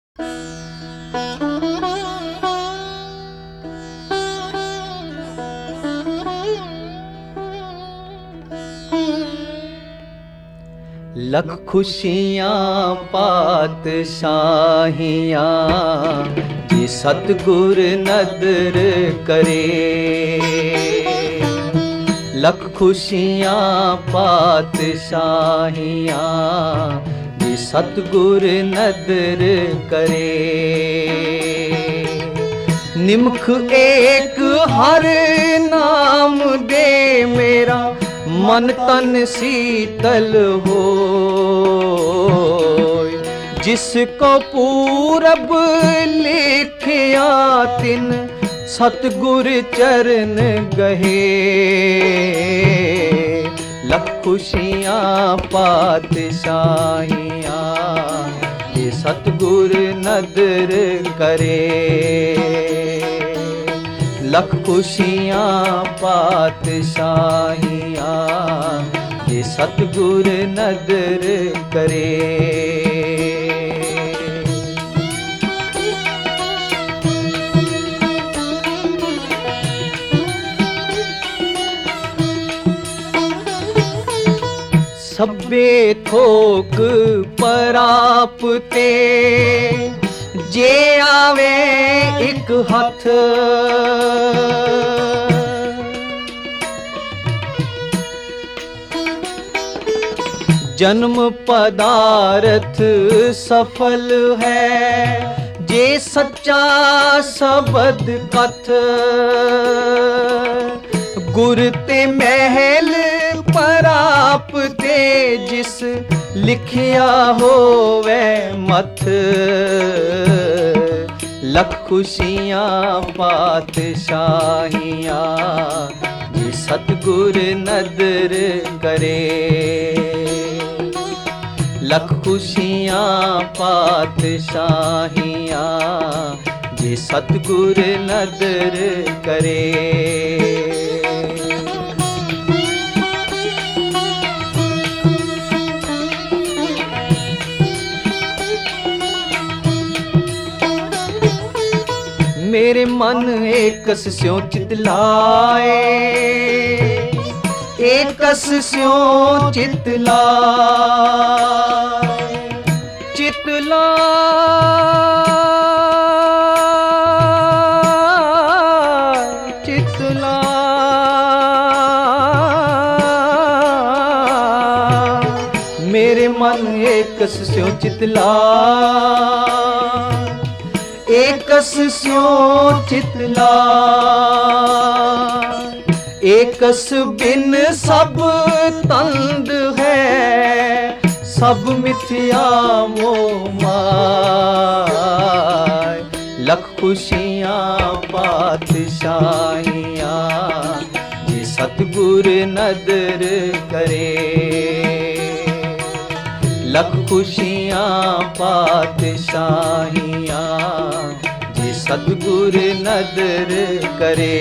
लख खुशियाँ पातशाहियाँ जी सतगुर नदर करे। लख खुशियाँ पातशाहियाँ जी सतगुर नदर करे। निमख एक हर नाम दे मेरा मन तन शीतल हो। जिसको पूरब लिखिया तिन सतगुर चरण गहे। लख खुशियाँ पातशाहियाँ ये सतगुर नदर करे। लख खुशियाँ पातशाहियाँ ये सतगुर नदर करे। सब्बे थोक परापते जे आवे एक हथ। जन्म पदार्थ सफल है जे सच्चा शब्द कथ। गुर ते महल परापते जिस लिखिया होवे मथ। लख खुशियाँ पातशाहियाँ जी सतगुर नदर करे। लख खुशियाँ पातशाहियाँ जी सतगुर नदर करे। मेरे मन एकस स्यों चितलाए। एकस स्यों चितलाए। चितलाए चितलाए मेरे मन एकस स्यों चितलाए। एकस स्यों चितलाए। एकस बिन सब तंद है सब मिथ्या मोह माय। लख खुशियाँ पातशाहियाँ ये सतगुर नदर करे। लख खुशियाँ पातशाहियाँ जी सतगुर नदर करे।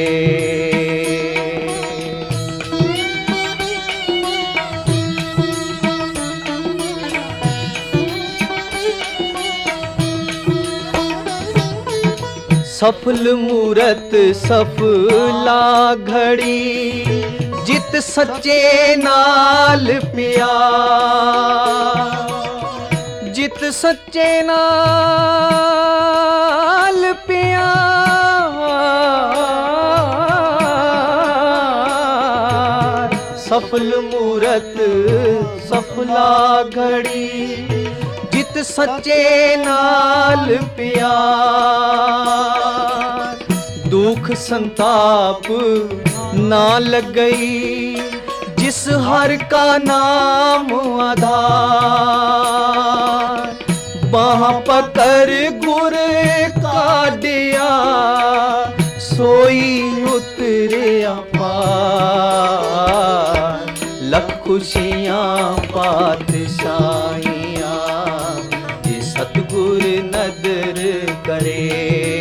सफल मूरत सफला घड़ी जित सच्चे नाल प्यार। जित सच्चे नाल प्यार। सफल मूरत सफला घड़ी जित सच्चे नाल प्यार। दुख संताप ना लगई जिस हर का नाम आधार। बाह पकड़ गुर काढ़िया सोई उतरे पार। लख खुशियाँ पातशाहियाँ ये सतगुर नदर करे।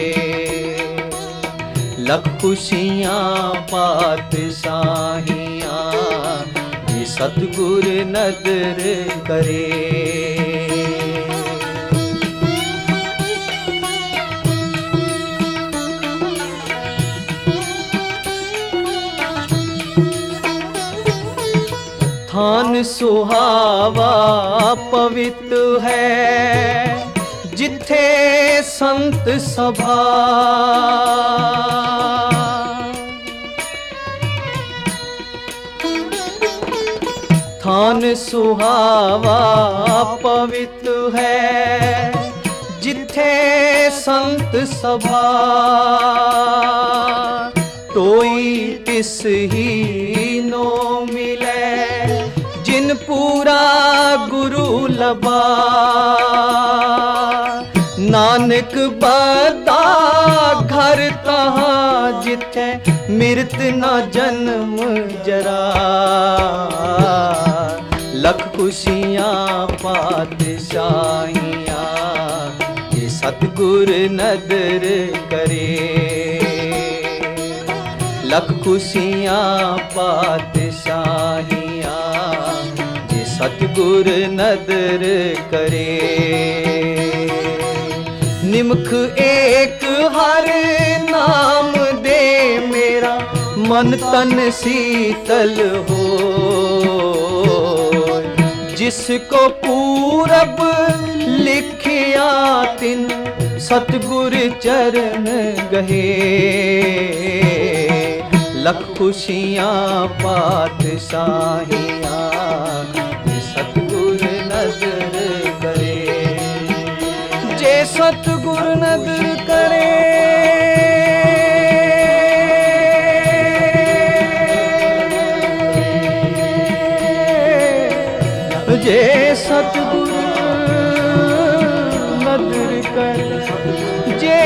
लख खुशियाँ पातशाहियाँ ये सतगुर नदर करे। थान सुहावा पवित्र है जिथे संत सभा। थान सुहावा पवित्र है जिथे संत सभा। तोई तिस ही नो मिले जिन पूरा गुरु लबा। नानक बदा घर तहाँ जिथे मृत न जन्म जरा। लख खुशियाँ पातशाहियाँ ये सतगुर नदर करे। लख खुशियाँ पातशाहियाँ ये सतगुर नदर करे। निमख एक हर नाम दे मेरा मन तन शीतल हो। जिसको पूरब लिखिया तिन सतगुर चरण गहे। लख खुशियाँ पातशाहियाँ सतगुर नजर करे। जे सतगुर नजर करे जे सतगुर नदर करे। जे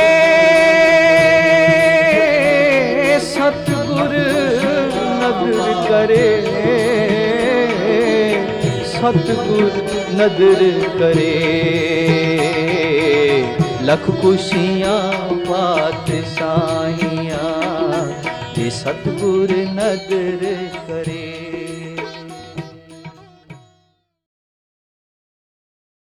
सतगुर नदर करे। सतगुर नदर करे। लख खुशियाँ पातशाहियाँ ये सतगुर नदर करे।